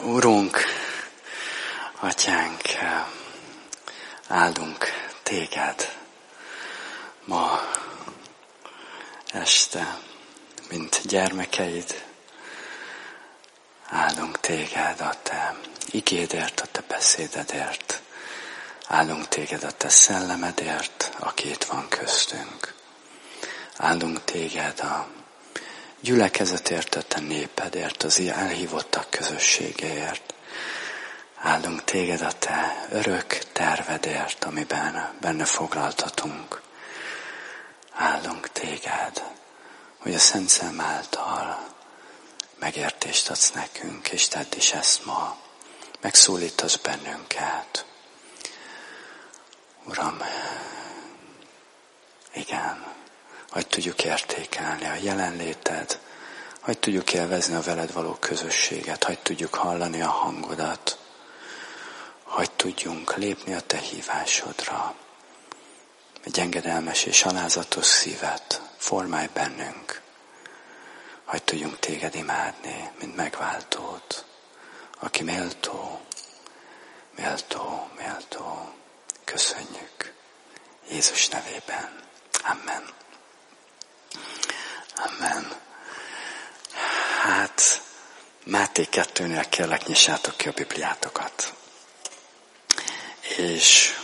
Urunk, Atyánk, áldunk Téged ma este, mint gyermekeid. Áldunk Téged a Te igédért, a Te beszédedért. Áldunk Téged a Te szellemedért, aki itt van köztünk. Áldunk Téged a gyülekezetért, a Te népedért, az elhívottak közösségéért. Áldunk Téged a Te örök tervedért, amiben benne foglaltatunk. Áldunk Téged, hogy a Szent Szellem által megértést adsz nekünk, és tedd is ezt ma. Megszólítasz bennünket. Uram, igen, hogy tudjuk értékelni a jelenléted, hogy tudjuk élvezni a veled való közösséget, hogy tudjuk hallani a hangodat, hogy tudjunk lépni a Te hívásodra. Egy engedelmes és alázatos szívet formálj bennünk, hogy tudjunk Téged imádni, mint megváltót, aki méltó, méltó, méltó. Köszönjük. Jézus nevében. Amen. Amen. Hát, Máté 2-nél kérlek, nyissátok ki a Bibliátokat. És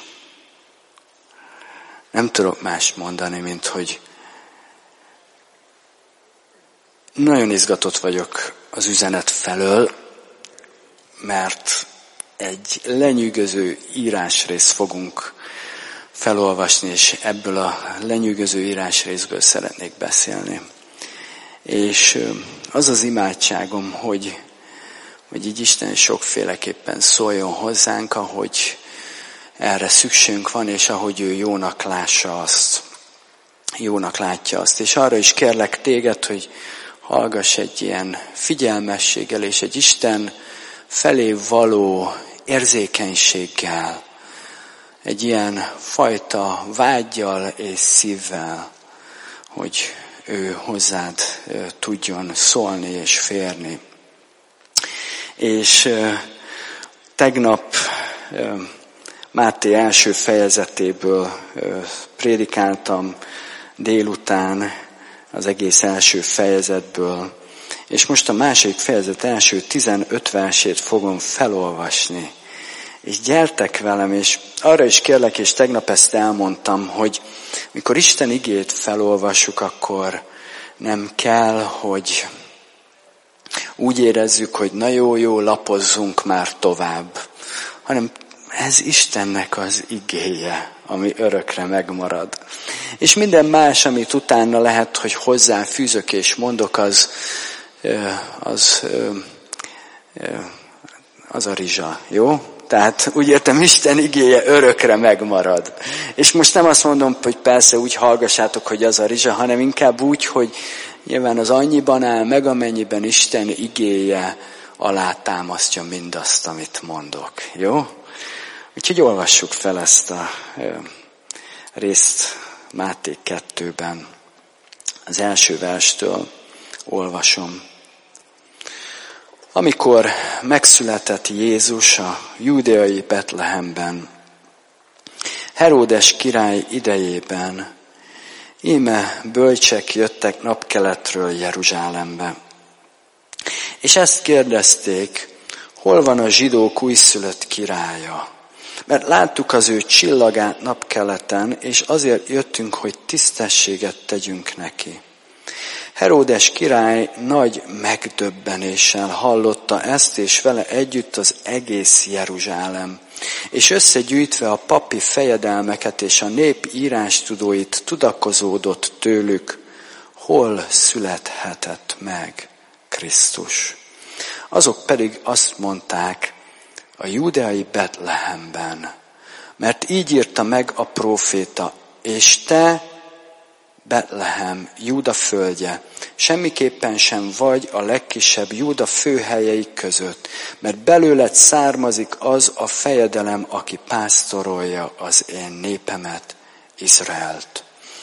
nem tudok más mondani, mint hogy nagyon izgatott vagyok az üzenet felől, mert egy lenyűgöző írásrészt fogunk felolvasni, és ebből a lenyűgöző írásrészből szeretnék beszélni. És az az imádságom, hogy így Isten sokféleképpen szóljon hozzánk, ahogy erre szükségünk van, és ahogy ő jónak lássa azt, jónak látja azt. És arra is kérlek téged, hogy hallgass egy ilyen figyelmességgel, és egy Isten felé való érzékenységgel, egy ilyen fajta vággyal és szívvel, hogy ő hozzád tudjon szólni és férni. És tegnap Máté első fejezetéből prédikáltam délután, az egész első fejezetből, és most a második fejezet első 15 versét fogom felolvasni. És gyertek velem, és arra is kérlek, és tegnap ezt elmondtam, hogy mikor Isten igét felolvassuk, akkor nem kell, hogy úgy érezzük, hogy na jó, lapozzunk már tovább, hanem ez Istennek az igéje, ami örökre megmarad. És minden más, amit utána lehet, hogy hozzáfűzök és mondok, az a rizsa, jó? Tehát úgy értem, Isten igéje örökre megmarad. És most nem azt mondom, hogy persze úgy hallgassátok, hogy az a rizsa, hanem inkább úgy, hogy nyilván az annyiban áll meg, amennyiben Isten igéje alátámasztja mindazt, amit mondok. Jó? Úgyhogy olvassuk fel ezt a részt Máté 2-ben. Az első verstől olvasom. Amikor megszületett Jézus a júdeai Betlehemben, Heródes király idejében, íme bölcsek jöttek napkeletről Jeruzsálembe. És ezt kérdezték, hol van a zsidók újszülött királya? Mert láttuk az ő csillagát napkeleten, és azért jöttünk, hogy tisztességet tegyünk neki. Heródes király nagy megdöbbenéssel hallotta ezt, és vele együtt az egész Jeruzsálem. És összegyűjtve a papi fejedelmeket és a nép írástudóit tudakozódott tőlük, hol születhetett meg Krisztus. Azok pedig azt mondták, a júdeai Betlehemben, mert így írta meg a próféta, és te, Betlehem, Júda földje, semmiképpen sem vagy a legkisebb Júda főhelyeik között, mert belőled származik az a fejedelem, aki pásztorolja az én népemet, Izraelt.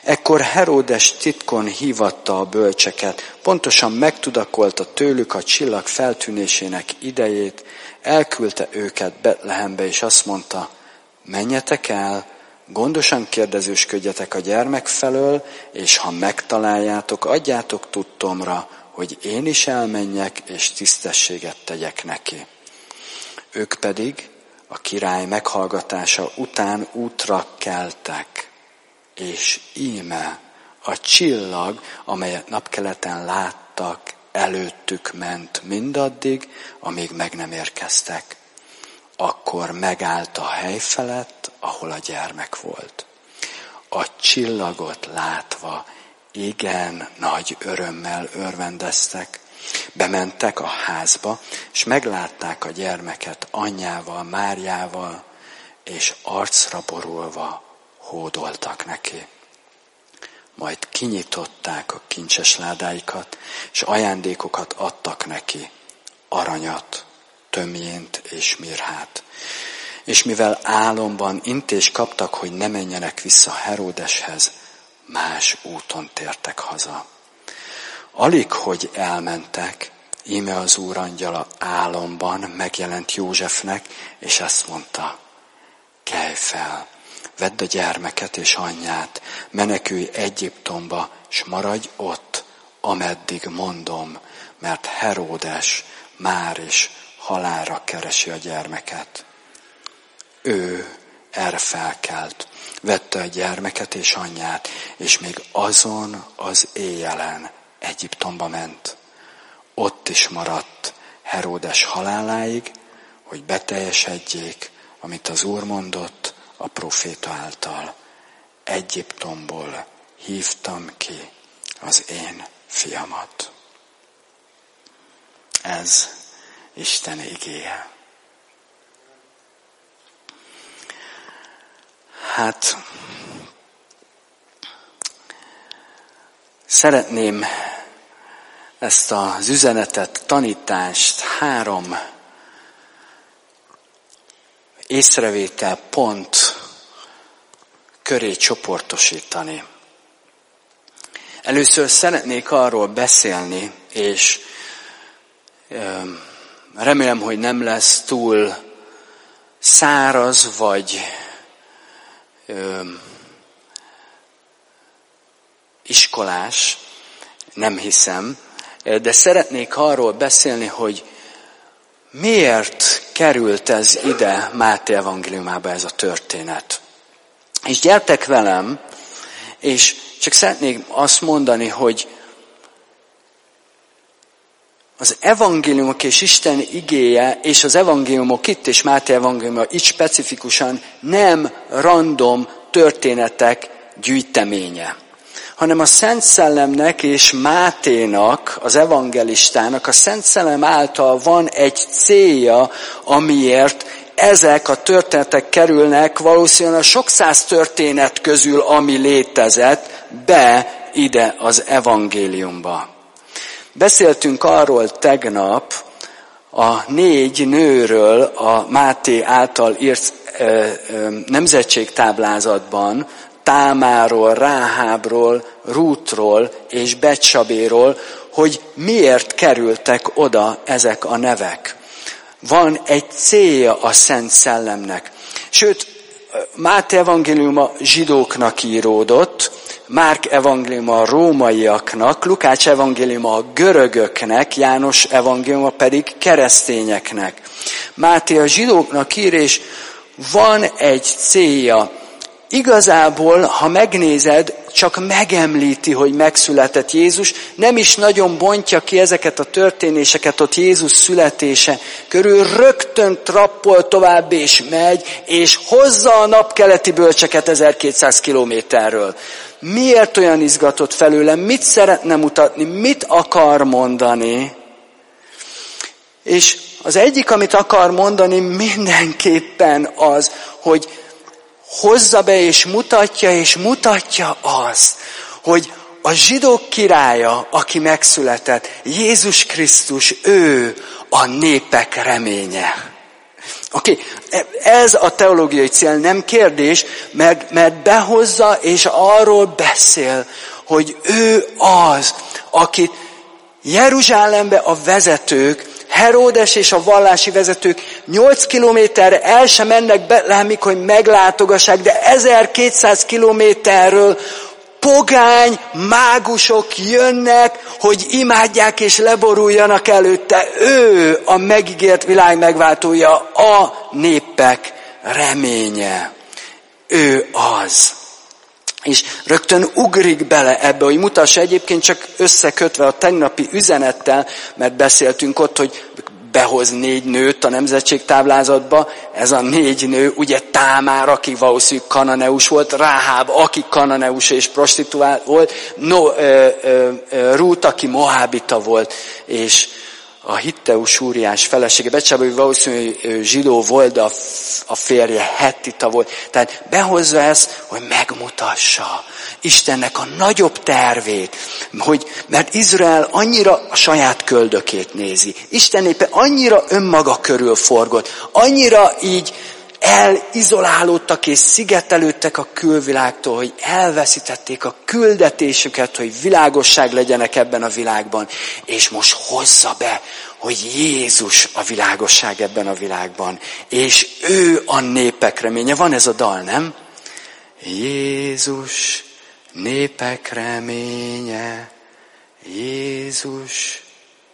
Ekkor Heródes titkon hívatta a bölcseket, pontosan megtudakolta tőlük a csillag feltűnésének idejét, elküldte őket Betlehembe, és azt mondta, menjetek el, gondosan kérdezősködjetek a gyermek felől, és ha megtaláljátok, adjátok tudtomra, hogy én is elmenjek, és tisztességet tegyek neki. Ők pedig a király meghallgatása után útra keltek, és íme a csillag, amelyet napkeleten láttak, előttük ment mindaddig, amíg meg nem érkeztek. Akkor megállt a hely felett, ahol a gyermek volt. A csillagot látva igen nagy örömmel örvendeztek. Bementek a házba, és meglátták a gyermeket anyjával, Máriával, és arcra borulva hódoltak neki. Majd kinyitották a kincses ládáikat, és ajándékokat adtak neki, aranyat, tömjént és mirhát. És mivel álomban intést kaptak, hogy ne menjenek vissza Heródeshez, más úton tértek haza. Alig, hogy elmentek, íme az Úr angyala álomban megjelent Józsefnek, és ezt mondta, kelj fel, vedd a gyermeket és anyját, menekülj Egyiptomba, s maradj ott, ameddig mondom, mert Heródes már is halálra keresi a gyermeket. Ő erre felkelt, vette a gyermeket és anyját, és még azon az éjjelen Egyiptomba ment. Ott is maradt Heródes haláláig, hogy beteljesedjék, amit az Úr mondott a próféta által. Egyiptomból hívtam ki az én fiamat. Ez Isten igéje. Hát, szeretném ezt az üzenetet, tanítást 3 észrevétel pont köré csoportosítani. Először szeretnék arról beszélni, és remélem, hogy nem lesz túl száraz, vagy iskolás, nem hiszem, de szeretnék arról beszélni, hogy miért került ez ide Máté evangéliumába ez a történet. És gyertek velem, és csak szeretnék azt mondani, hogy az evangéliumok és Isten igéje, és az evangéliumok itt, és Máté evangéliuma itt specifikusan nem random történetek gyűjteménye, hanem a Szent Szellemnek és Máténak, az evangelistának, a Szent Szellem által van egy célja, amiért ezek a történetek kerülnek valószínűleg a sok száz történet közül, ami létezett, be ide az evangéliumba. Beszéltünk arról tegnap a 4 nőről a Máté által írt nemzetségtáblázatban, Támáról, Ráhábról, Rútról és Betsabéról, hogy miért kerültek oda ezek a nevek. Van egy célja a Szent Szellemnek. Sőt, Máté evangéliuma zsidóknak íródott, Márk evangéliuma a rómaiaknak, Lukács evangéliuma a görögöknek, János evangéliuma pedig keresztényeknek. Máté a zsidóknak ír, és van egy célja. Igazából, ha megnézed, csak megemlíti, hogy megszületett Jézus, nem is nagyon bontja ki ezeket a történéseket ott Jézus születése körül, rögtön trappol tovább és megy, és hozza a napkeleti bölcseket 1200 kilométerről. Miért olyan izgatott felőlem? Mit szeretne mutatni? Mit akar mondani? És az egyik, amit akar mondani, mindenképpen az, hogy hozza be és mutatja azt, hogy a zsidók királya, aki megszületett, Jézus Krisztus, ő a népek reménye. Oké, ez a teológiai cél, nem kérdés, mert behozza és arról beszél, hogy ő az, akit Jeruzsálembe a vezetők, Heródes és a vallási vezetők 8 kilométerre el sem mennek Betlehemig, hogy meglátogassák, de 1200 kilométerről pogány mágusok jönnek, hogy imádják és leboruljanak előtte. Ő a megígért világ megváltója, a népek reménye. Ő az. És rögtön ugrik bele ebbe, hogy mutassa egyébként csak összekötve a tegnapi üzenettel, mert beszéltünk ott, hogy behoz 4 nőt a nemzetségtáblázatba. Ez a 4 nő, ugye Támár, aki valószínűleg kananeus volt, Ráháb, aki kananeus és prostituált volt, Rút, aki moábita volt, és a Hitteus Úriás felesége, Betsába, valószínűleg zsidó volt, de a férje hettita volt. Tehát behozza ezt, hogy megmutassa Istennek a nagyobb tervét, mert Izrael annyira a saját köldökét nézi. Isten népe annyira önmaga körül forgott, annyira így elizolálódtak és szigetelődtek a külvilágtól, hogy elveszítették a küldetésüket, hogy világosság legyenek ebben a világban. És most hozza be, hogy Jézus a világosság ebben a világban. És ő a népek reménye. Van ez a dal, nem? Jézus, népek reménye, Jézus,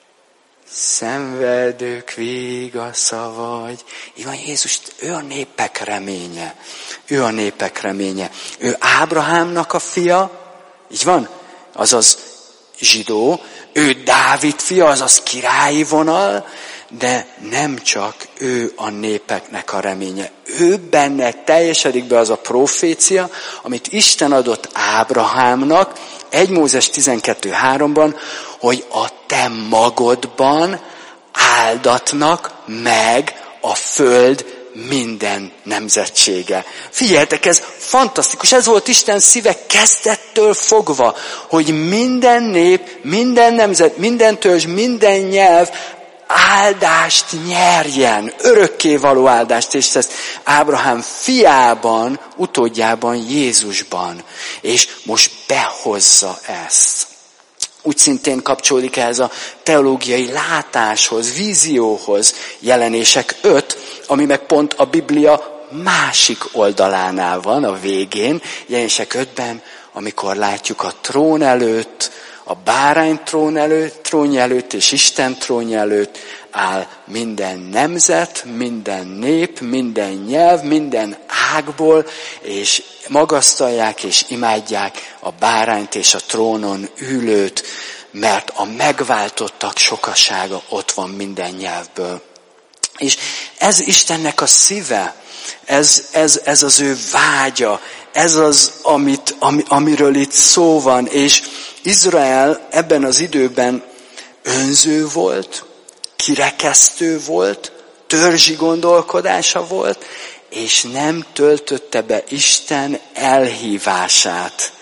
szenvedők vigasza vagy. Így van, Jézus, ő a népek reménye. Ő a népek reménye. Ő Ábrahámnak a fia, így van, azaz zsidó. Ő Dávid fia, azaz királyi vonal, de nem csak ő a népeknek a reménye. Ő benne teljesedik be az a profécia, amit Isten adott Ábrahámnak, 1 Mózes 12:3-ban, hogy a te magodban áldatnak meg a föld minden nemzetsége. Figyeljetek, ez fantasztikus, ez volt Isten szíve kezdettől fogva, hogy minden nép, minden nemzet, minden törzs, minden nyelv áldást nyerjen, örökkévaló áldást, és ezt Ábrahám fiában, utódjában, Jézusban. És most behozza ezt. Úgy szintén kapcsolódik ehhez a teológiai látáshoz, vízióhoz, Jelenések 5, ami meg pont a Biblia másik oldalánál van, a végén, Jelenések 5-ben, amikor látjuk a trón előtt, a bárány trónja előtt és Isten trónja előtt áll minden nemzet, minden nép, minden nyelv, minden ágból, és magasztalják és imádják a bárányt és a trónon ülőt, mert a megváltottak sokasága ott van minden nyelvből. És ez Istennek a szíve, ez az ő vágya, ez az, amiről itt szó van, és Izrael ebben az időben önző volt, kirekesztő volt, törzsi gondolkodása volt, és nem töltötte be Isten elhívását.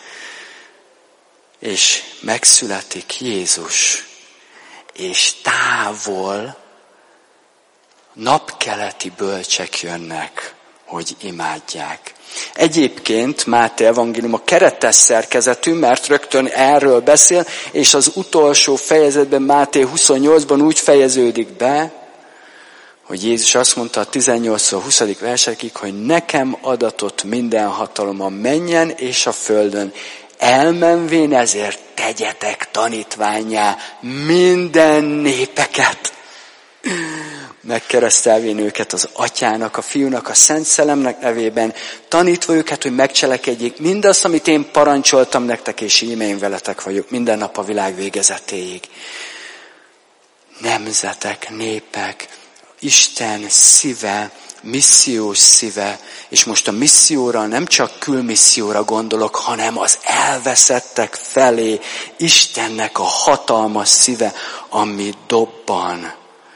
És megszületik Jézus, és távol napkeleti bölcsek jönnek, hogy imádják. Egyébként Máté evangélium a keretes szerkezetű, mert rögtön erről beszél, és az utolsó fejezetben, Máté 28-ban úgy fejeződik be, hogy Jézus azt mondta a 18-20. versekig, hogy nekem adatott minden hatalom a mennyen és a földön. Elmenvén ezért tegyetek tanítvánnyá minden népeket. Megkeresztelvén őket az Atyának, a Fiúnak, a Szent Szellemnek nevében, tanítva őket, hogy megcselekedjék mindazt, amit én parancsoltam nektek, és íme én veletek vagyok minden nap a világ végezetéig. Nemzetek, népek, Isten szíve, missziós szíve, és most a misszióra nem csak külmisszióra gondolok, hanem az elveszettek felé Istennek a hatalmas szíve, ami dobban.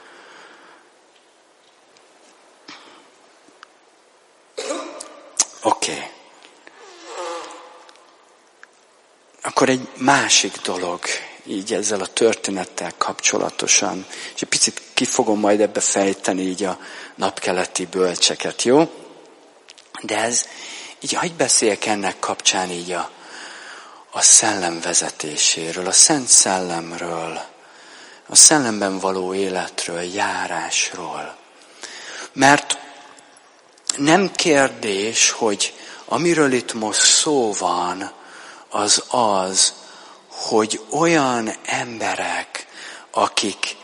Oké. Akkor egy másik dolog így ezzel a történettel kapcsolatosan. És egy picit ki fogom majd ebbe fejteni így a napkeleti bölcseket, jó? De ez, így hagyj beszéljek ennek kapcsán így a szellem vezetéséről, a Szent Szellemről, a szellemben való életről, járásról. Mert nem kérdés, hogy amiről itt most szó van, az, hogy olyan emberek, akik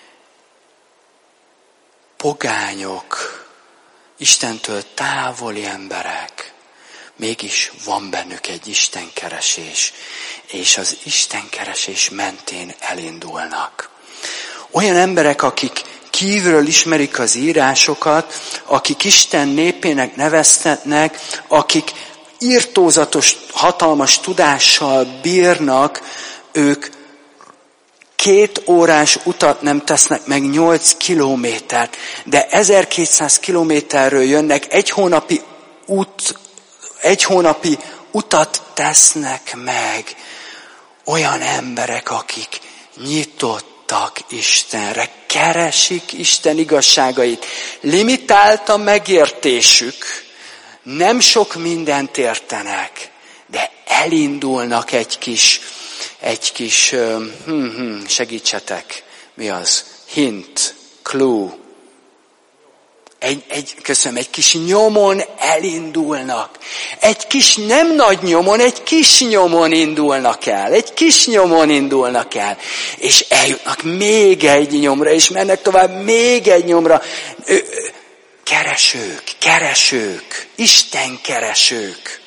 pogányok, Istentől távoli emberek, mégis van bennük egy istenkeresés, és az istenkeresés mentén elindulnak. Olyan emberek, akik kívülről ismerik az írásokat, akik Isten népének neveztetnek, akik irtózatos, hatalmas tudással bírnak, ők 2 órás utat nem tesznek meg 8 kilométert, de 1200 kilométerről jönnek, egy hónapi utat tesznek meg. Olyan emberek, akik nyitottak Istenre, keresik Isten igazságait. Limitált a megértésük, nem sok mindent értenek, de elindulnak egy kis segítsetek, mi az? Hint, clue. Egy kis nyomon elindulnak. Egy kis nem nagy nyomon, egy kis nyomon indulnak el. Egy kis nyomon indulnak el. És eljutnak még egy nyomra, és mennek tovább még egy nyomra. Keresők, Isten keresők.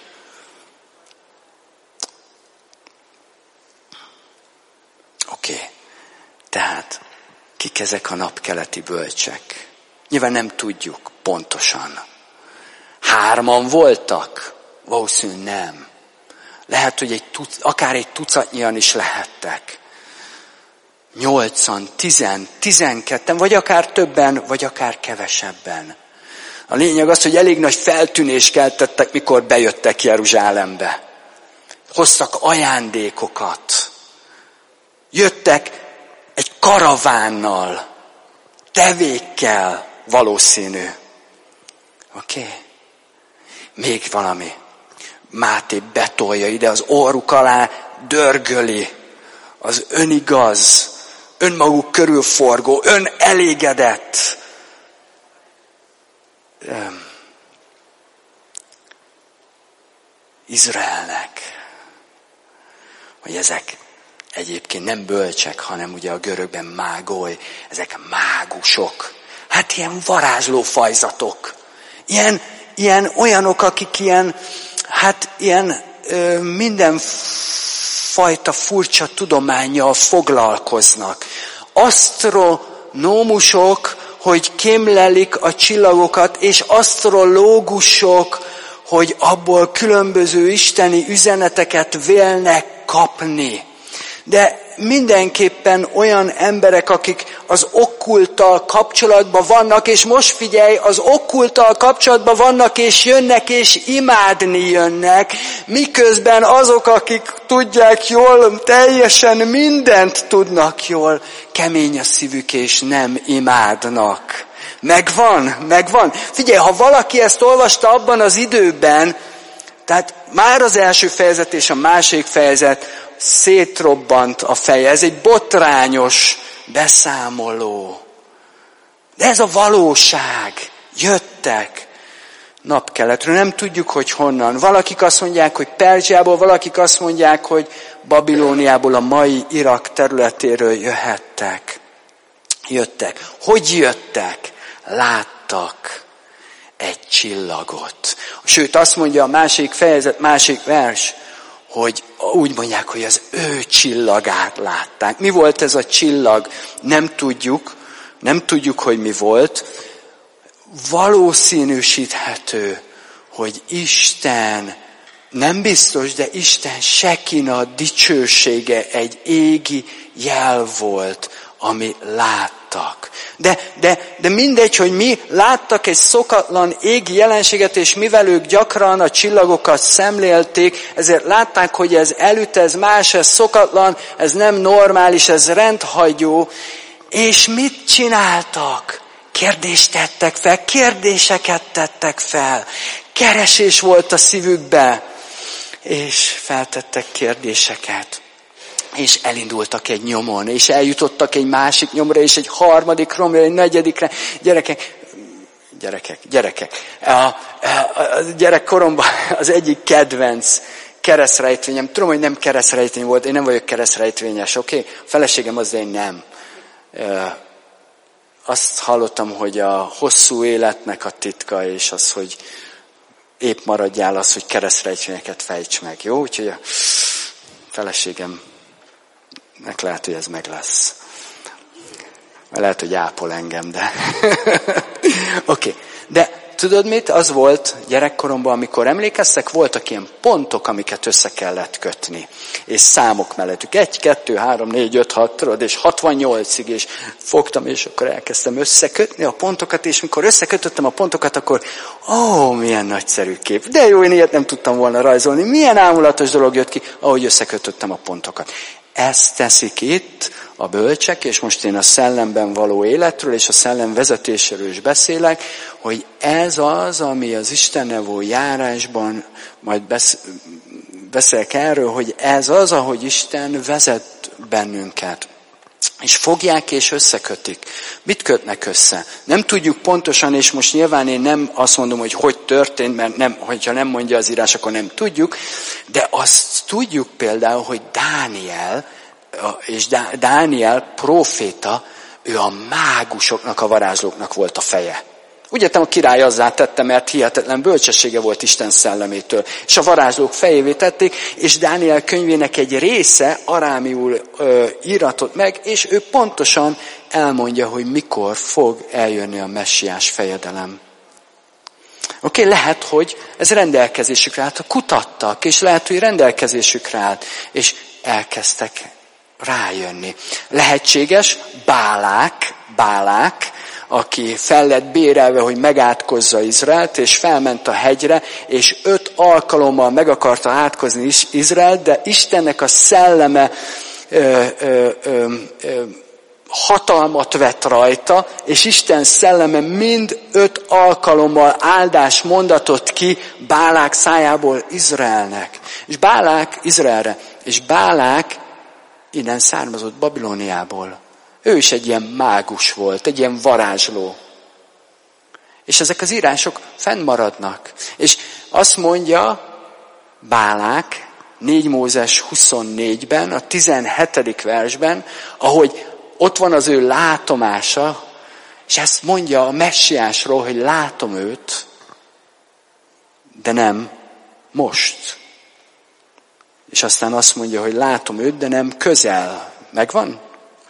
Oké. Tehát kik ezek a napkeleti bölcsek? Nyilván nem tudjuk pontosan. 3 voltak? Valószínűleg nem. Lehet, hogy akár egy tucatnyian is lehettek. 8-an, 10, 12, vagy akár többen, vagy akár kevesebben. A lényeg az, hogy elég nagy feltűnést keltettek, mikor bejöttek Jeruzsálembe. Hoztak ajándékokat. Jöttek egy karavánnal, tevékkel, valószínű. Oké? Még valami. Máté betolja ide az orruk alá, dörgöli az önigaz, önmaguk körül forgó, önelégedett. Izraelnek, hogy ezek egyébként nem bölcsek, hanem ugye a görögben mágoly, ezek mágusok. Hát ilyen varázsló fajzatok. Ilyen olyanok, akik mindenfajta furcsa tudománnyal foglalkoznak. Asztronómusok, hogy kémlelik a csillagokat, és asztrológusok, hogy abból különböző isteni üzeneteket vélnek kapni. De mindenképpen olyan emberek, akik az okkulttal kapcsolatban vannak, és most figyelj, az okkulttal kapcsolatban vannak, és jönnek, és imádni jönnek, miközben azok, akik tudják jól, teljesen mindent tudnak jól, kemény a szívük, és nem imádnak. Megvan. Figyelj, ha valaki ezt olvasta abban az időben, tehát már az első fejezet és a második fejezet szétrobbant a feje. Ez egy botrányos beszámoló. De ez a valóság. Jöttek napkeletről. Nem tudjuk, hogy honnan. Valakik azt mondják, hogy Perzsiából, valakik azt mondják, hogy Babilóniából, a mai Irak területéről jöttek. Hogy jöttek? Láttak egy csillagot. Sőt, azt mondja a másik fejezet, másik vers, hogy úgy mondják, hogy az ő csillagát látták. Mi volt ez a csillag? Nem tudjuk, hogy mi volt. Valószínűsíthető, hogy Isten, nem biztos, de Isten Sekina dicsősége egy égi jel volt, ami láttak. De mindegy, hogy mi láttak egy szokatlan égi jelenséget, és mivel ők gyakran a csillagokat szemlélték, ezért látták, hogy ez elüt, ez más, ez szokatlan, ez nem normális, ez rendhagyó. És mit csináltak? Kérdést tettek fel, kérdéseket tettek fel. Keresés volt a szívükbe, és feltettek kérdéseket. És elindultak egy nyomon, és eljutottak egy másik nyomra, és egy harmadik nyomra, egy negyedikre. Gyerekek. A gyerekkoromban az egyik kedvenc keresztrejtvényem, tudom, hogy nem keresztrejtvény volt, én nem vagyok keresztrejtvényes, oké? A feleségem az, én nem. Azt hallottam, hogy a hosszú életnek a titka, és az, hogy épp maradjál, az, hogy keresztrejtvényeket fejts meg, jó? Úgyhogy a feleségem lehet, hogy ez meg lesz. Lehet, hogy ápol engem, de... Oké. De tudod mit? Az volt gyerekkoromban, amikor emlékeztek, voltak ilyen pontok, amiket össze kellett kötni. És számok mellettük. 1, 2, 3, 4, 5, 6, tudod, és 68-ig, és fogtam, és akkor elkezdtem összekötni a pontokat, és mikor összekötöttem a pontokat, akkor milyen nagyszerű kép. De jó, én ilyet nem tudtam volna rajzolni. Milyen ámulatos dolog jött ki, ahogy összekötöttem a pontokat. Ezt teszik itt a bölcsek, és most én a szellemben való életről és a szellem vezetéséről is beszélek, hogy ez az, ami az Istennel való járásban, majd beszélek erről, hogy ez az, ahogy Isten vezet bennünket. És fogják és összekötik. Mit kötnek össze? Nem tudjuk pontosan, és most nyilván én nem azt mondom, hogy történt, mert hogyha nem mondja az írás, akkor nem tudjuk, de azt tudjuk például, hogy Dániel próféta, ő a mágusoknak, a varázslóknak volt a feje. Úgy értem, a király azzá tette, mert hihetetlen bölcsessége volt Isten szellemétől. És a varázslók fejévé tették, és Dániel könyvének egy része arámiul íratott meg, és ő pontosan elmondja, hogy mikor fog eljönni a messiás fejedelem. Oké, lehet, hogy ez rendelkezésükre állt, kutattak, és lehet, hogy rendelkezésükre állt, és elkezdtek rájönni. Lehetséges, Bálák, aki fel lett bérelve, hogy megátkozza Izraelt, és felment a hegyre, és 5 alkalommal meg akarta átkozni Izraelt, de Istennek a szelleme hatalmat vett rajta, és Isten szelleme mind 5 alkalommal áldás mondatott ki Bálák szájából Izraelnek. És Bálák Izraelre, és Bálák innen származott Babilóniából. Ő is egy ilyen mágus volt, egy ilyen varázsló. És ezek az írások fennmaradnak. És azt mondja Bálák 4 Mózes 24-ben, a 17. versben, ahogy ott van az ő látomása, és ezt mondja a messiásról, hogy látom őt, de nem most. És aztán azt mondja, hogy látom őt, de nem közel. Megvan?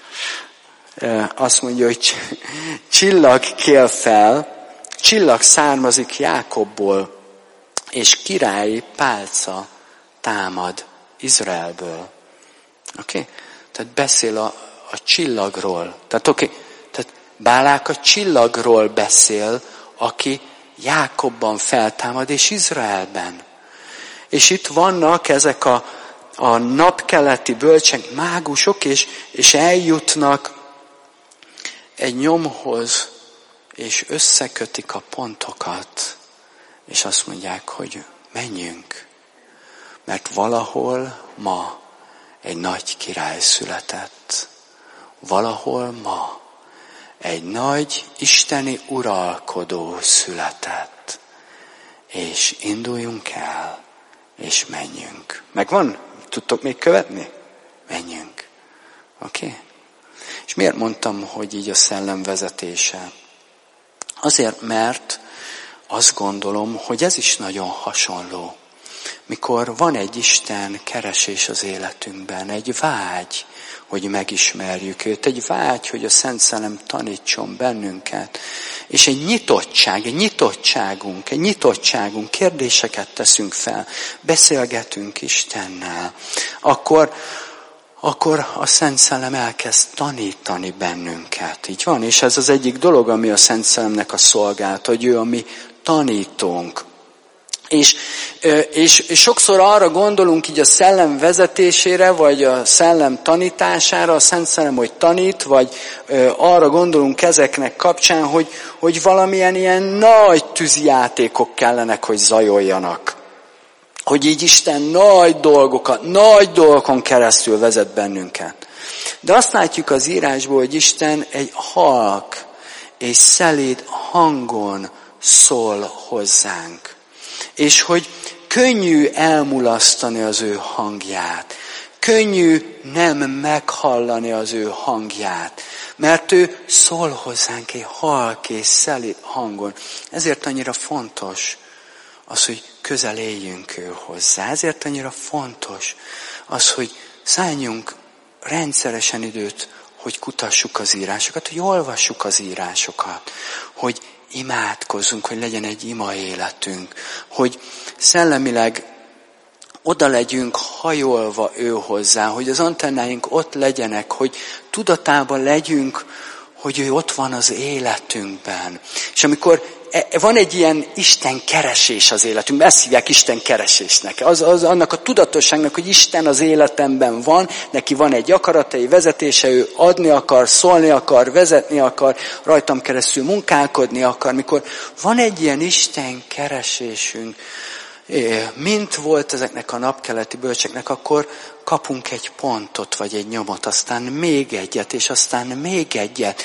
Azt mondja, hogy csillag kél fel, csillag származik Jákobból, és királyi pálca támad Izraelből. Oké? Tehát beszél a csillagról. Tehát tehát Bálák a csillagról beszél, aki Jákobban feltámad, és Izraelben. És itt vannak ezek a napkeleti bölcsek, mágusok, és eljutnak egy nyomhoz, és összekötik a pontokat, és azt mondják, hogy menjünk, mert valahol ma egy nagy király született. Valahol ma egy nagy isteni uralkodó született. És induljunk el, és menjünk. Megvan? Tudtok még követni? Menjünk. Oké? És miért mondtam, hogy így a szellem vezetése? Azért, mert azt gondolom, hogy ez is nagyon hasonló. Mikor van egy Isten keresés az életünkben, egy vágy, hogy megismerjük őt, egy vágy, hogy a Szent Szellem tanítson bennünket, és egy nyitottságunk, kérdéseket teszünk fel, beszélgetünk Istennel, akkor akkor a Szent Szellem elkezd tanítani bennünket. Így van, és ez az egyik dolog, ami a Szent Szellemnek a szolgálat, hogy ő a mi tanítónk. És sokszor arra gondolunk így a szellem vezetésére, vagy a szellem tanítására, a Szent Szellem, hogy tanít, vagy arra gondolunk ezeknek kapcsán, hogy valamilyen ilyen nagy tűzijátékok kellenek, hogy zajoljanak. Hogy így Isten nagy dolgokon keresztül vezet bennünket. De azt látjuk az írásból, hogy Isten egy halk és szelíd hangon szól hozzánk. És hogy könnyű elmulasztani az ő hangját. Könnyű nem meghallani az ő hangját. Mert ő szól hozzánk egy halk és szelíd hangon. Ezért annyira fontos az, hogy közel éljünk ő hozzá. Ezért annyira fontos az, hogy szálljunk rendszeresen időt, hogy kutassuk az írásokat, hogy olvassuk az írásokat, hogy imádkozzunk, hogy legyen egy ima életünk, hogy szellemileg oda legyünk hajolva ő hozzá, hogy az antennáink ott legyenek, hogy tudatában legyünk, hogy ő ott van az életünkben. És amikor van egy ilyen Isten keresés az életünkben, ezt hívják Isten keresésnek. Az annak a tudatosságnak, hogy Isten az életemben van, neki van egy akaratai vezetése, ő adni akar, szólni akar, vezetni akar, rajtam keresztül munkálkodni akar. Mikor van egy ilyen Isten keresésünk, mint volt ezeknek a napkeleti bölcseknek, akkor kapunk egy pontot, vagy egy nyomot, aztán még egyet, és aztán még egyet,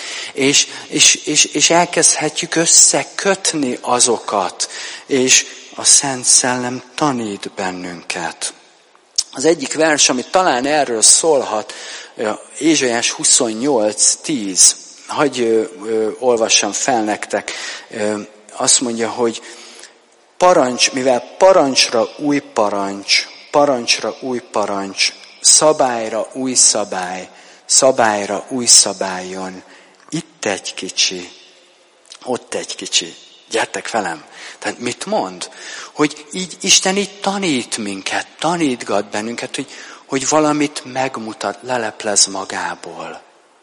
és elkezdhetjük összekötni azokat, és a Szent Szellem tanít bennünket. Az egyik vers, ami talán erről szólhat, Ézsaiás 28:10, hagyj olvassam fel nektek, azt mondja, hogy mivel parancsra új parancs, szabályra új szabály, szabályra új szabály jön. Itt egy kicsi, ott egy kicsi. Gyertek velem. Tehát mit mond? Hogy így Isten így tanít minket, tanítgat bennünket, hogy valamit megmutat, leleplez magából.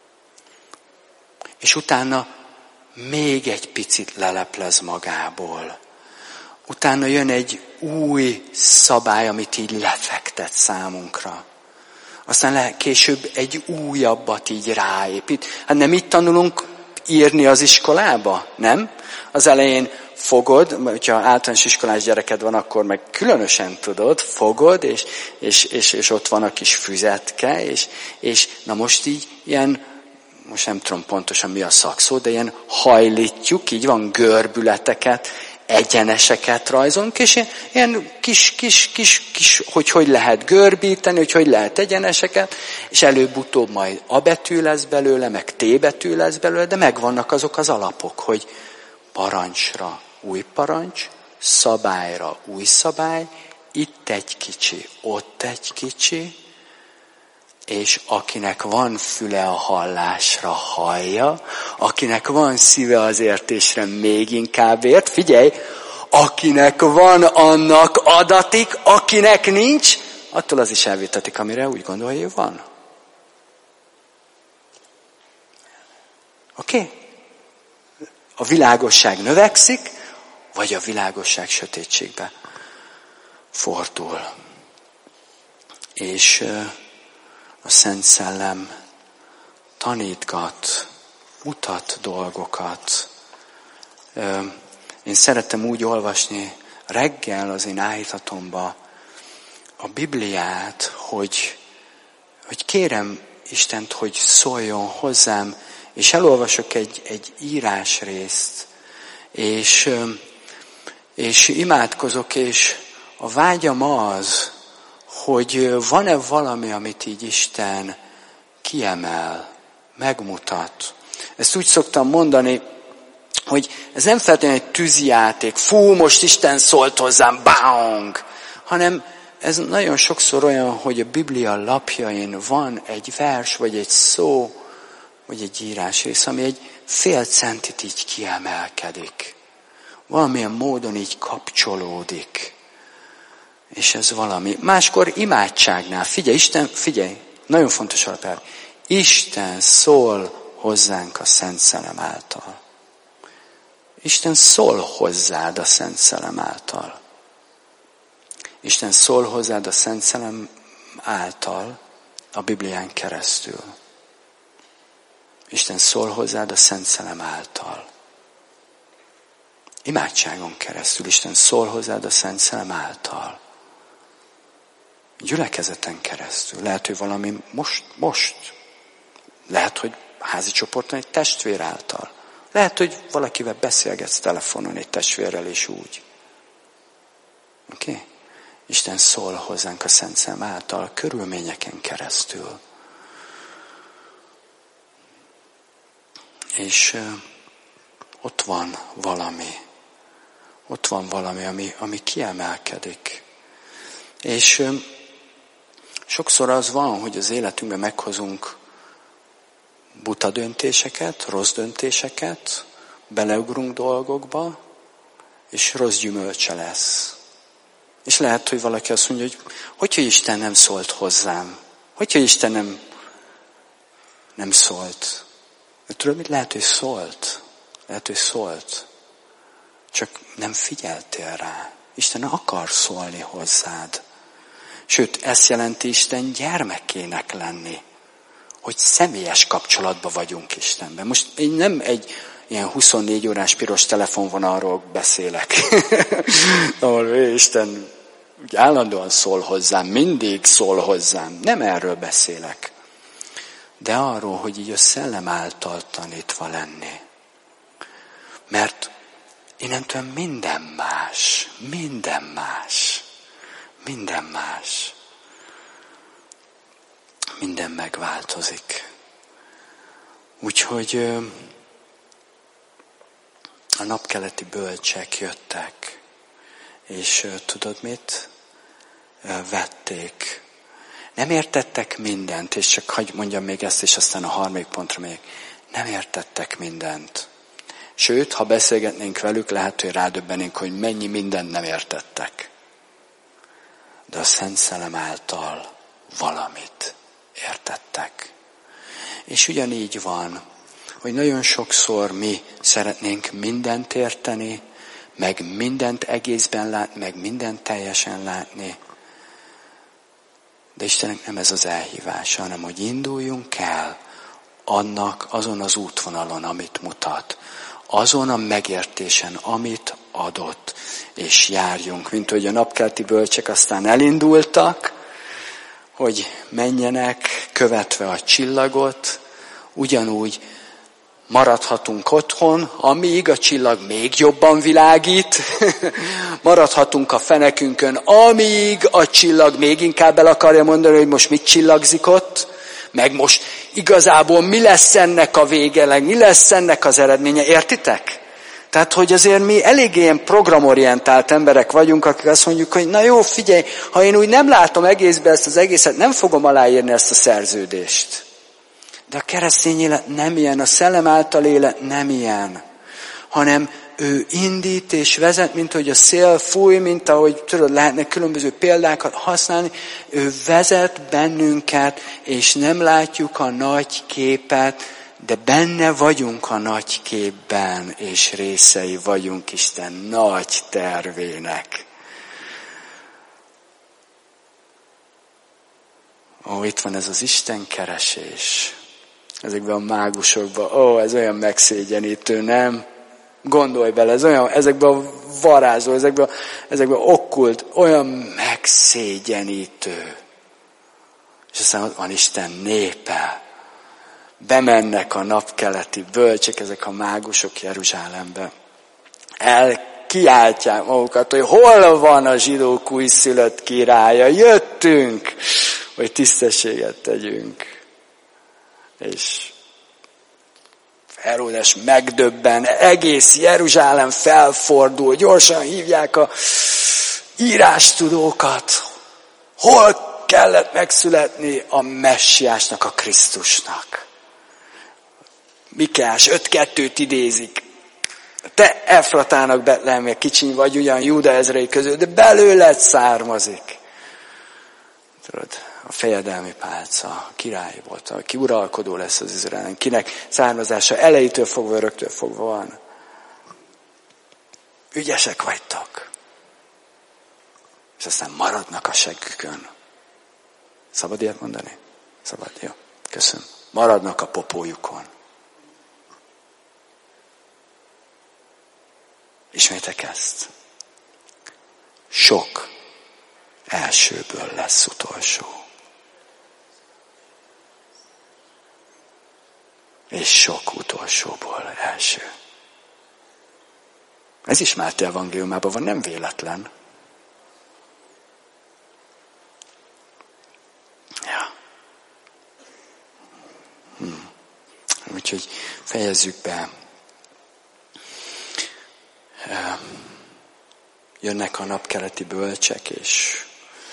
És utána még egy picit leleplez magából. Utána jön egy új szabály, amit így lefektet számunkra. Aztán később egy újabbat így ráépít. Hát nem így tanulunk írni az iskolába, nem? Az elején fogod, hogyha általános iskolás gyereked van, akkor meg különösen tudod, fogod, és ott van a kis füzetke, és na most így ilyen, most nem tudom pontosan mi a szakszó, de ilyen hajlítjuk, így van görbületeket, egyeneseket rajzolunk, és ilyen kis hogy lehet görbíteni, hogy lehet egyeneseket, és előbb-utóbb majd A betű lesz belőle, meg T betű lesz belőle, de megvannak azok az alapok, hogy parancsra új parancs, szabályra új szabály, itt egy kicsi, ott egy kicsi, és akinek van füle a hallásra, hallja, akinek van szíve az értésre, még inkább ért. Figyelj, akinek van, annak adatik, akinek nincs, attól az is elvitetik, amire úgy gondolja, hogy van. Oké? A világosság növekszik, vagy a világosság sötétségbe fordul. És a Szent Szellem tanítgat, mutat dolgokat. Én szeretem úgy olvasni reggel az én áhítatomba a Bibliát, hogy kérem Istent, hogy szóljon hozzám, és elolvasok egy írásrészt, és imádkozok, és a vágyam az, hogy van-e valami, amit így Isten kiemel, megmutat. Ezt úgy szoktam mondani, hogy ez nem feltétlenül egy tűzijáték, fú, most Isten szólt hozzám, bang! Hanem ez nagyon sokszor olyan, hogy a Biblia lapjain van egy vers, vagy egy szó, vagy egy írásrész, ami egy fél centit így kiemelkedik. Valamilyen módon így kapcsolódik. És ez valami. Máskor imádságnál. Figyelj, Isten, figyelj, Nagyon fontos alapelv. Isten szól hozzánk a Szent Szellem által. Isten szól hozzád a Szent Szellem által. Isten szól hozzád a Szent Szellem által a Biblián keresztül. Isten szól hozzád a Szent Szellem által. Imádságon keresztül Isten szól hozzád a Szent Szellem által. Gyülekezeten keresztül. Lehet, hogy valami most. Lehet, hogy házi csoporton egy testvér által. Lehet, hogy valakivel beszélgetsz telefonon egy testvérrel és úgy. Oké? Isten szól hozzánk a Szent Szellem által, a körülményeken keresztül. És ott van valami, ami kiemelkedik. És sokszor az van, hogy az életünkben meghozunk buta döntéseket, rossz döntéseket, beleugrunk dolgokba, és rossz gyümölcse lesz. És lehet, hogy valaki azt mondja, hogy Isten nem szólt hozzám? Hogy Isten nem szólt? Tudod, mit lehet, hogy szólt? Lehet, hogy szólt. Csak nem figyeltél rá. Isten akar szólni hozzád. Sőt, ezt jelenti Isten gyermekének lenni. Hogy személyes kapcsolatban vagyunk Istenben. Most én nem egy ilyen 24 órás piros telefonvonalról beszélek. Ahol Isten állandóan szól hozzám, mindig szól hozzám. Nem erről beszélek. De arról, hogy így a szellem által tanítva lenni. Mert innentől minden más. Minden megváltozik. Úgyhogy a napkeleti bölcsek jöttek, és tudod mit? Vették. Nem értettek mindent, és csak hagyj mondjam még ezt, és aztán a harmadik pontra még. Nem értettek mindent. Sőt, ha beszélgetnénk velük, lehet, hogy rádöbbenénk, hogy mennyi mindent nem értettek. De a Szent Szellem által valamit értettek. És ugyanígy van, hogy nagyon sokszor mi szeretnénk mindent érteni, meg mindent egészben látni, meg mindent teljesen látni. De Istennek nem ez az elhívása, hanem hogy induljunk el annak azon az útvonalon, amit mutat. Azon a megértésen, amit adott, és járjunk. Mint hogy a napkelti bölcsek aztán elindultak, hogy menjenek követve a csillagot, ugyanúgy maradhatunk otthon, amíg a csillag még jobban világít, maradhatunk a fenekünkön, amíg a csillag még inkább el akarja mondani, hogy most mit csillagzik ott, meg most igazából mi lesz ennek a vége, mi lesz ennek az eredménye, értitek? Tehát, hogy azért mi elég ilyen programorientált emberek vagyunk, akik azt mondjuk, hogy na jó, figyelj, ha én úgy nem látom egészbe ezt az egészet, nem fogom aláírni ezt a szerződést. De a keresztény élet nem ilyen, a szellem által élet nem ilyen, hanem ő indít és vezet, mint hogy a szél fúj, mint ahogy tudod, lehetne különböző példákat használni, ő vezet bennünket, és nem látjuk a nagy képet, de benne vagyunk a nagy képben, és részei vagyunk Isten nagy tervének. Itt van ez az Isten keresés. Ezekben a mágusokban, ez olyan megszégyenítő, nem? Gondolj bele, ez olyan, ezekben a varázsló, ezekben okkult, olyan megszégyenítő. És aztán ott van Isten népe. Bemennek a napkeleti bölcsek, ezek a mágusok Jeruzsálembe. Elkiáltják magukat, hogy hol van a zsidók újszülött királya. Jöttünk, hogy tisztességet tegyünk. És Heródes megdöbben, egész Jeruzsálem felfordul, gyorsan hívják a írástudókat. Hol kellett megszületni a messiásnak, a Krisztusnak? Mikeás 5:2 idézik. Te Efratának Betlehem, kicsiny vagy ugyan Júda ezrei közül, de belőled származik. Tudod, a fejedelmi pálca, a király volt, aki uralkodó lesz az Izraelen, kinek származása elejétől fogva, öröktől fogva van. Ügyesek vagytok. És aztán maradnak a seggükön. Szabad ilyet mondani? Szabad, jó. Köszönöm. Maradnak a popójukon. Ismétek ezt. Sok elsőből lesz utolsó. És sok utolsóból első. Ez is Máté evangéliumában van, nem véletlen. Ja. Úgyhogy fejezzük be. Jönnek a napkeleti bölcsek, és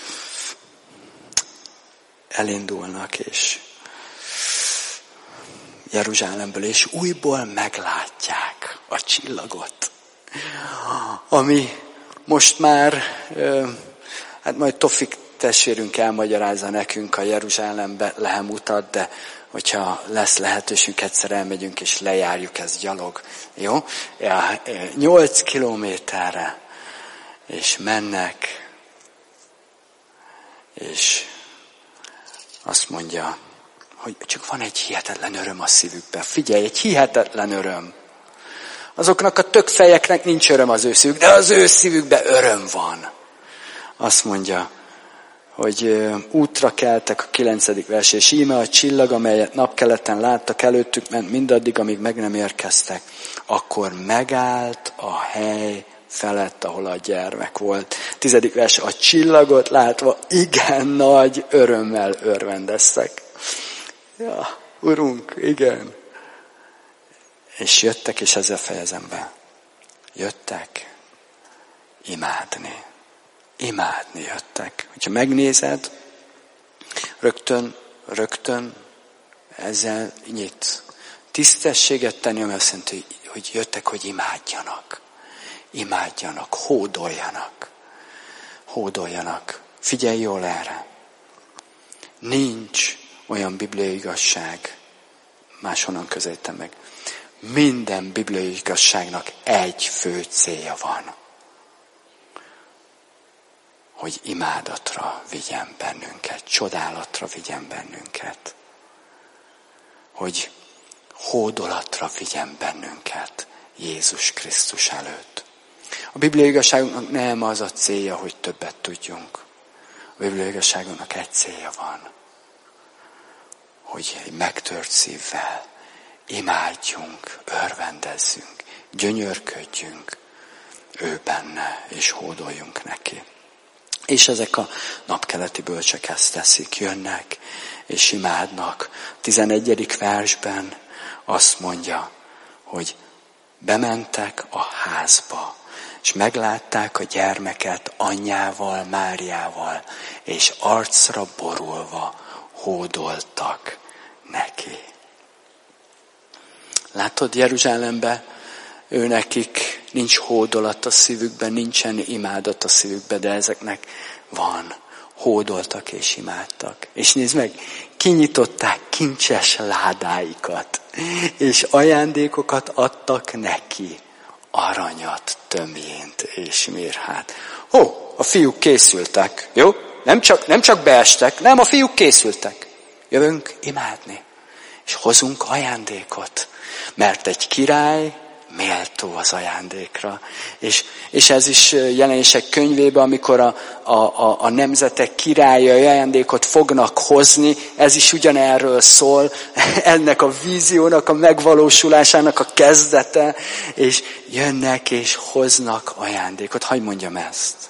elindulnak, és Jeruzsálemből, és újból meglátják a csillagot. Ami most már, hát majd Tofik testvérünk elmagyarázza nekünk a Jeruzsálembe Lehem utat, de hogyha lesz lehetőségünk, egyszer elmegyünk és lejárjuk ezt gyalog. Jó? 8 kilométerre, és mennek, és azt mondja, hogy csak van egy hihetetlen öröm a szívükben. Figyelj, egy hihetetlen öröm. Azoknak a tökfejeknek nincs öröm az ő szívük, de az ő szívükben öröm van. Azt mondja, hogy útra keltek, a 9. vers, és íme a csillag, amelyet napkeleten láttak, előttük ment mindaddig, amíg meg nem érkeztek. Akkor megállt a hely felett, ahol a gyermek volt. 10. vers, a csillagot látva igen nagy örömmel örvendeztek. Ja, Urunk, igen. És jöttek, és ezzel fejezem be. Jöttek imádni. Imádni jöttek. Hogyha megnézed, rögtön ezzel nyit. Tisztességet tenni, ami azt jelenti, hogy jöttek, hogy imádjanak. Imádjanak, hódoljanak. Figyelj jól erre. Nincs olyan bibliai igazság, máshonnan közelítem meg. Minden bibliai igazságnak egy fő célja van. Hogy imádatra vigyen bennünket, csodálatra vigyen bennünket. Hogy hódolatra vigyen bennünket Jézus Krisztus előtt. A bibliai igazságunknak nem az a célja, hogy többet tudjunk. A bibliai igazságunknak egy célja van. Hogy egy megtört szívvel imádjunk, örvendezzünk, gyönyörködjünk ő benne, és hódoljunk neki. És ezek a napkeleti bölcsek ezt teszik, jönnek, és imádnak. 11. versben azt mondja, hogy bementek a házba, és meglátták a gyermeket anyjával, Máriával, és arcra borulva hódoltak neki. Látod, Jeruzsálemben nekik nincs hódolat a szívükben, nincsen imádat a szívükben, de ezeknek van. Hódoltak és imádtak. És nézd meg, kinyitották kincses ládáikat, és ajándékokat adtak neki. Aranyat, tömjént és mirhát. A fiúk készültek, jó? Nem csak beestek, nem, a fiúk készültek. Jövünk imádni, és hozunk ajándékot, mert egy király méltó az ajándékra. És ez is Jelenések könyvében, amikor a nemzetek királyai ajándékot fognak hozni, ez is ugyanerről szól, ennek a víziónak a megvalósulásának a kezdete, és jönnek és hoznak ajándékot. Hadd mondjam ezt.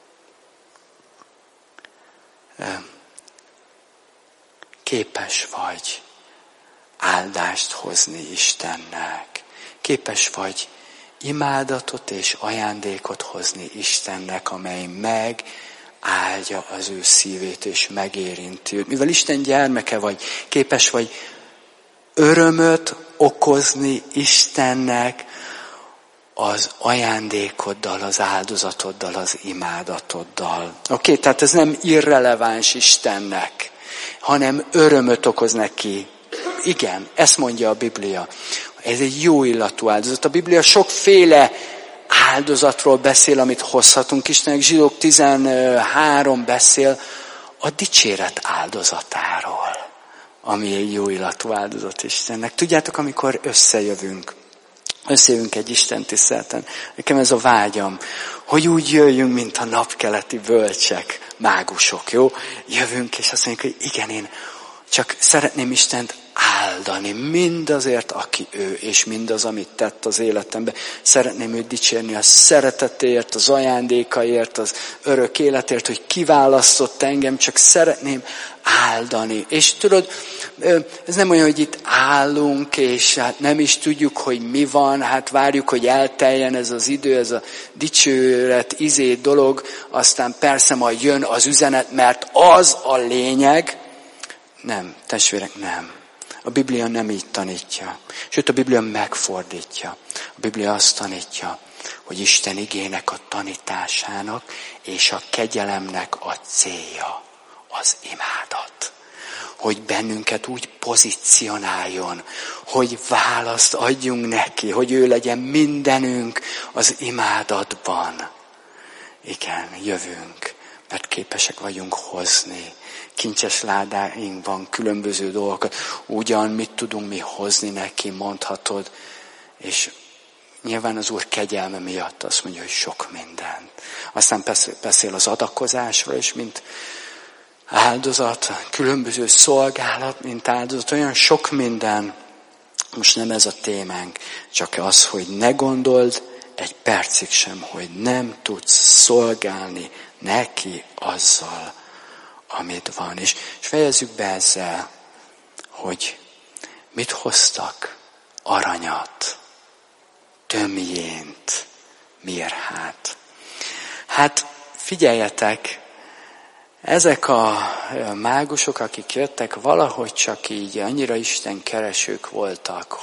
Képes vagy áldást hozni Istennek. Képes vagy imádatot és ajándékot hozni Istennek, amely megáldja az ő szívét és megérinti őt. Mivel Isten gyermeke vagy, képes vagy örömöt okozni Istennek az ajándékoddal, az áldozatoddal, az imádatoddal. Oké, tehát ez nem irreleváns Istennek. hanem örömöt okoz neki. Igen, ezt mondja a Biblia. Ez egy jó illatú áldozat. A Biblia sokféle áldozatról beszél, amit hozhatunk Istennek. Zsidók 13 beszél a dicséret áldozatáról, ami egy jó illatú áldozat Istennek. Tudjátok, amikor összejövünk egy Isten tiszteleten, nekem ez a vágyam, hogy úgy jöjjünk, mint a napkeleti bölcsek, mágusok, jó? Jövünk, és azt mondjuk, hogy igen, én csak szeretném Istent áldani mindazért, aki ő, és mindaz, amit tett az életemben. Szeretném őt dicsérni a szeretetért, az ajándékaért, az örök életért, hogy kiválasztott engem, csak szeretném áldani. És tudod, ez nem olyan, hogy itt állunk, és hát nem is tudjuk, hogy mi van, hát várjuk, hogy elteljen ez az idő, ez a dicsőret, dolog, aztán persze majd jön az üzenet, mert az a lényeg. Nem, testvérek, nem. A Biblia nem így tanítja. Sőt, a Biblia megfordítja. A Biblia azt tanítja, hogy Isten igének a tanításának és a kegyelemnek a célja az imádat. Hogy bennünket úgy pozícionáljon, hogy választ adjunk neki, hogy ő legyen mindenünk az imádatban. Igen, jövünk, mert képesek vagyunk hozni. Kincses ládáinkban különböző dolgokat, ugyan mit tudunk mi hozni neki, mondhatod, és nyilván az Úr kegyelme miatt azt mondja, hogy sok mindent. Aztán beszél az adakozásról is, mint áldozat, különböző szolgálat, mint áldozat, olyan sok minden. Most nem ez a témánk, csak az, hogy ne gondold egy percig sem, hogy nem tudsz szolgálni neki azzal, amit van. És fejezzük be ezzel, hogy mit hoztak? Aranyat, tömjént, mirhát. Hát figyeljetek, ezek a mágusok, akik jöttek, valahogy csak így annyira Isten keresők voltak,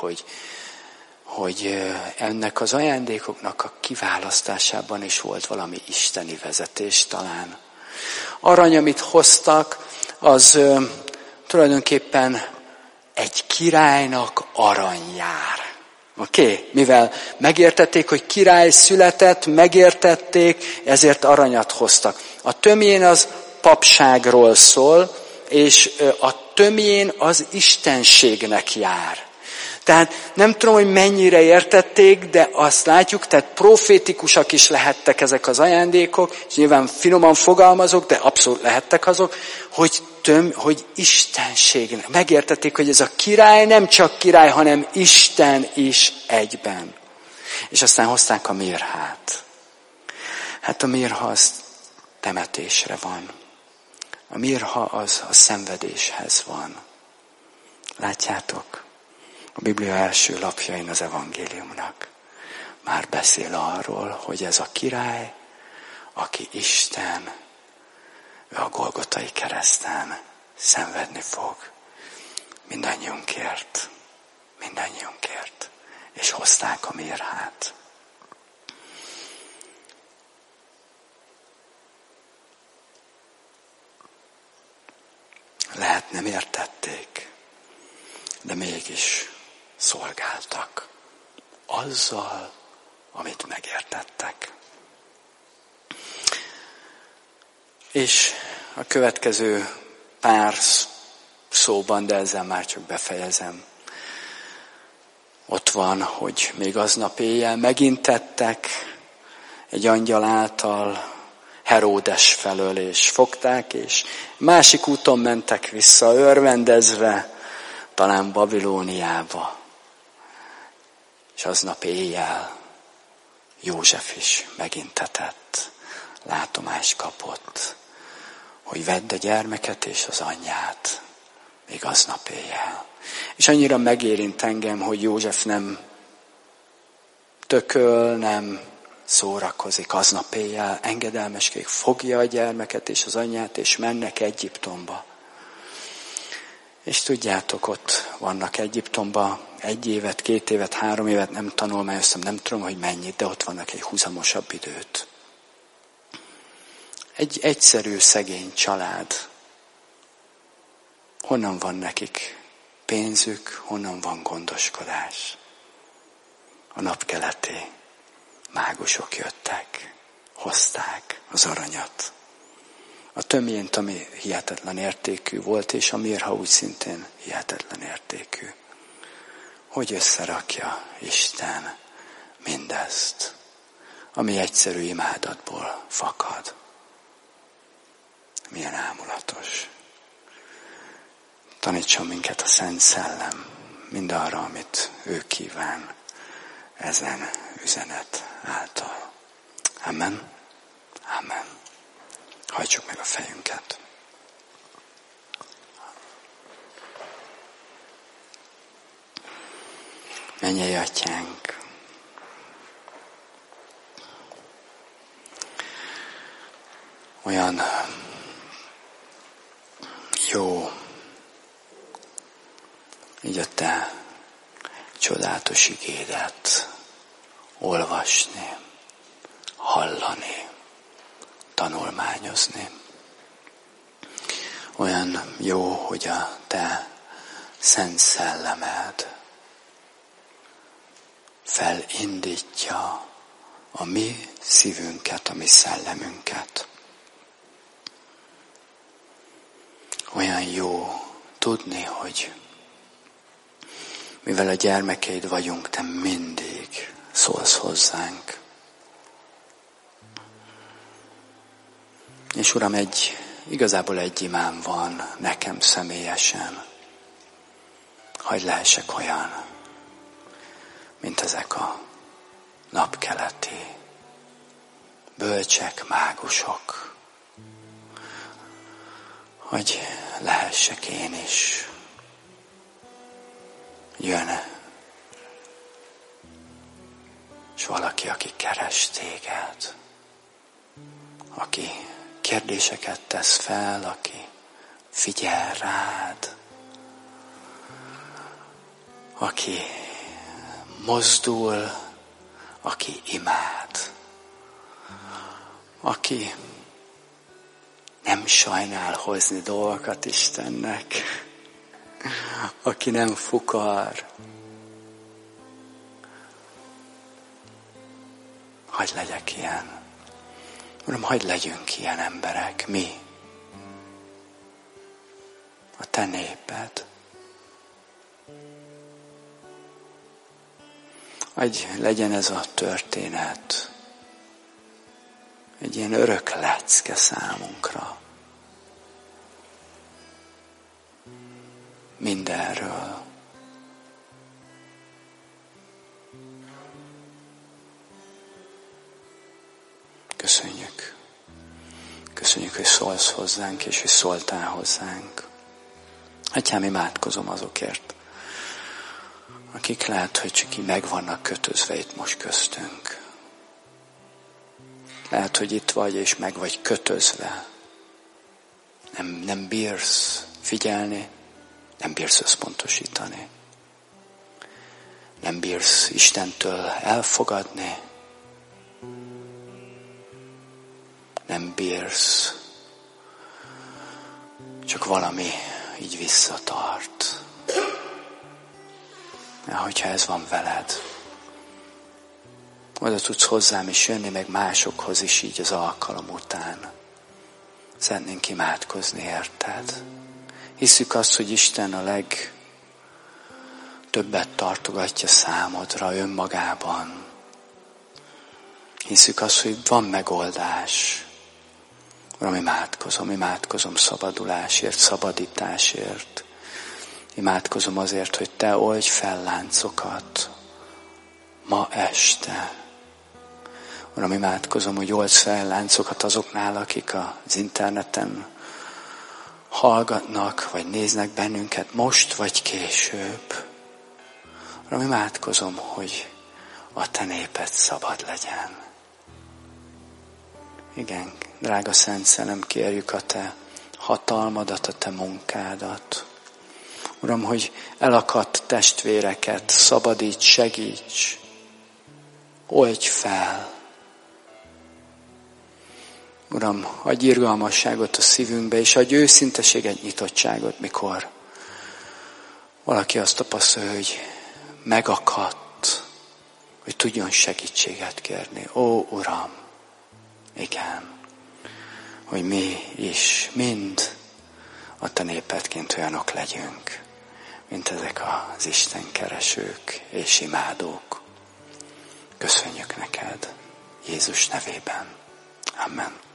hogy ennek az ajándékoknak a kiválasztásában is volt valami isteni vezetés talán. Arany, amit hoztak, az tulajdonképpen egy királynak aranyjár. Oké? Mivel megértették, hogy király született, megértették, ezért aranyat hoztak. A tömjén az papságról szól, és a tömjén az istenségnek jár. Tehát nem tudom, hogy mennyire értették, de azt látjuk, tehát profétikusak is lehettek ezek az ajándékok, és nyilván finoman fogalmazok, de abszolút lehettek azok, hogy istenség. Megértették, hogy ez a király nem csak király, hanem Isten is egyben. És aztán hozták a mirhát. Hát a mirha az temetésre van. A mirha az a szenvedéshez van. Látjátok? A Biblia első lapjain az evangéliumnak már beszél arról, hogy ez a király, aki Isten, ő a Golgotai kereszten szenvedni fog. Mindannyiunkért. És hozták a mirhát. Lehet nem értették, de mégis szolgáltak azzal, amit megértettek. És a következő pár szóban, de ezzel már csak befejezem. Ott van, hogy még aznap éjjel megint tettek egy angyal által Heródes felől, és fogták, és másik úton mentek vissza, örvendezve, talán Babilóniába. És aznap éjjel József is megint tetett, látomást kapott, hogy vedd a gyermeket és az anyját, még aznap éjjel. És annyira megérint engem, hogy József nem tököl, nem szórakozik aznap éjjel, engedelmeskedik, fogja a gyermeket és az anyját, és mennek Egyiptomba. És tudjátok, ott vannak Egyiptomba 1 évet, 2 évet, 3 évet, nem tanulmányoztam, nem tudom, hogy mennyit, de ott vannak egy húzamosabb időt. Egy egyszerű, szegény család. honnan van nekik pénzük, honnan van gondoskodás. A napkeleti mágusok jöttek, hozták az aranyat. A tömjént, ami hihetetlen értékű volt, és a mirha úgy szintén hihetetlen értékű. Hogy összerakja Isten mindezt, ami egyszerű imádatból fakad. Milyen ámulatos. Tanítson minket a Szent Szellem mindarra, amit ő kíván ezen üzenet által. Amen. Amen. Hajtsuk meg a fejünket. Mennyei Atyánk, olyan jó így a Te csodálatos igédet olvasni, hallani, tanulmányozni. Olyan jó, hogy a Te Szent Szellemed felindítja a mi szívünket, a mi szellemünket. Olyan jó tudni, hogy mivel a gyermekeid vagyunk, Te mindig szólsz hozzánk. És Uram, igazából egy imám van nekem személyesen. Hadd lehessek olyan, mint ezek a napkeleti bölcsek, mágusok. Hogy lehessek én is. Jön és valaki, aki keres téged, aki kérdéseket tesz fel, aki figyel rád, aki mozdul, aki imád, aki nem sajnál hozni dolgokat Istennek, aki nem fukar. Hadd legyek ilyen. Uram, hadd legyünk ilyen emberek, mi, a Te néped. Hadd legyen ez a történet egy ilyen örök lecke számunkra. Mindenről. Köszönjük. Köszönjük, hogy szólsz hozzánk, és hogy szóltál hozzánk. Atyám, imádkozom azokért, akik lehet, hogy csak így meg vannak kötözve itt most köztünk. Lehet, hogy itt vagy, és meg vagy kötözve. Nem bírsz figyelni, nem bírsz összpontosítani. Nem bírsz Istentől elfogadni. Nem bírsz. Csak valami így visszatart. Hogyha ez van veled, oda tudsz hozzám is jönni, meg másokhoz is így az alkalom után. Szeretnénk imádkozni érted. Hiszük azt, hogy Isten a legtöbbet tartogatja számodra önmagában. Hiszük azt, hogy van megoldás. Uram, imádkozom szabadulásért, szabadításért. Imádkozom azért, hogy Te oldj fel láncokat ma este. Uram, imádkozom, hogy oldj fel láncokat azoknál, akik az interneten hallgatnak, vagy néznek bennünket most, vagy később. Uram, imádkozom, hogy a Te néped szabad legyen. Igen, drága Szent Szellem, kérjük a Te hatalmadat, a Te munkádat. Uram, hogy elakadt testvéreket szabadíts, segíts, oldj fel. Uram, adj irgalmasságot a szívünkbe, és adj őszinteséget, nyitottságot, mikor valaki azt tapasztalja, hogy megakadt, hogy tudjon segítséget kérni. Ó, Uram, igen, hogy mi is mind a te népedként olyanok legyünk, mint ezek az Isten keresők és imádók. Köszönjük neked, Jézus nevében. Amen.